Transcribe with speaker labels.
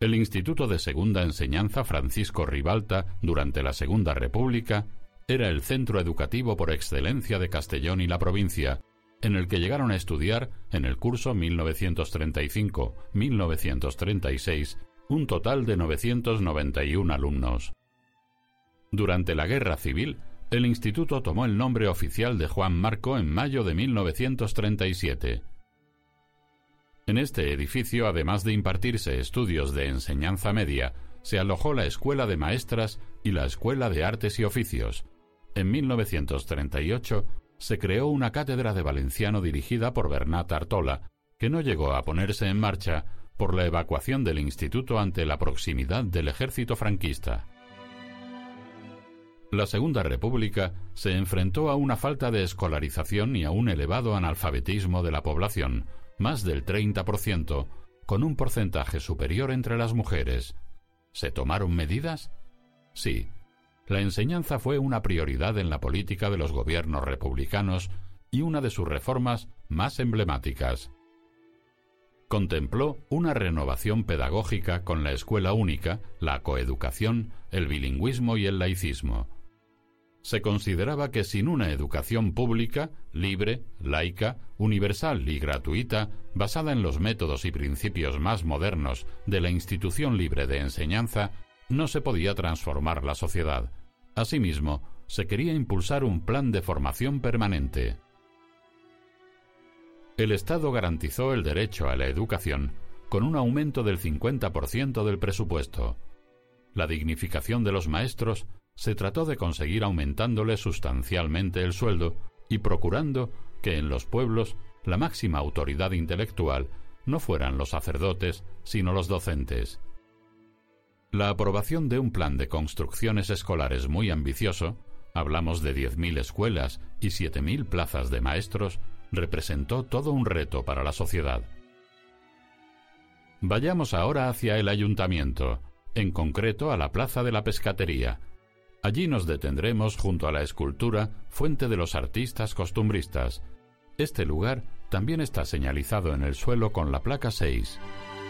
Speaker 1: El Instituto de Segunda Enseñanza Francisco Ribalta, durante la Segunda República, era el centro educativo por excelencia de Castellón y la provincia, en el que llegaron a estudiar, en el curso 1935-1936, un total de 991 alumnos. Durante la Guerra Civil, el instituto tomó el nombre oficial de Juan Marco en mayo de 1937. En este edificio, además de impartirse estudios de enseñanza media, se alojó la Escuela de Maestras y la Escuela de Artes y Oficios. En 1938 se creó una cátedra de valenciano dirigida por Bernat Artola, que no llegó a ponerse en marcha por la evacuación del instituto ante la proximidad del ejército franquista. La Segunda República se enfrentó a una falta de escolarización y a un elevado analfabetismo de la población, más del 30%, con un porcentaje superior entre las mujeres. ¿Se tomaron medidas? Sí. La enseñanza fue una prioridad en la política de los gobiernos republicanos y una de sus reformas más emblemáticas. Contempló una renovación pedagógica con la escuela única, la coeducación, el bilingüismo y el laicismo. Se consideraba que sin una educación pública, libre, laica, universal y gratuita, basada en los métodos y principios más modernos de la institución libre de enseñanza, no se podía transformar la sociedad. Asimismo, se quería impulsar un plan de formación permanente. El Estado garantizó el derecho a la educación con un aumento del 50% del presupuesto. La dignificación de los maestros se trató de conseguir aumentándole sustancialmente el sueldo y procurando que en los pueblos la máxima autoridad intelectual no fueran los sacerdotes, sino los docentes. La aprobación de un plan de construcciones escolares muy ambicioso, hablamos de 10.000 escuelas y 7.000 plazas de maestros, representó todo un reto para la sociedad. Vayamos ahora hacia el ayuntamiento, en concreto a la Plaza de la Pescatería. Allí nos detendremos junto a la escultura Fuente de los Artistas Costumbristas. Este lugar también está señalizado en el suelo con la placa 6.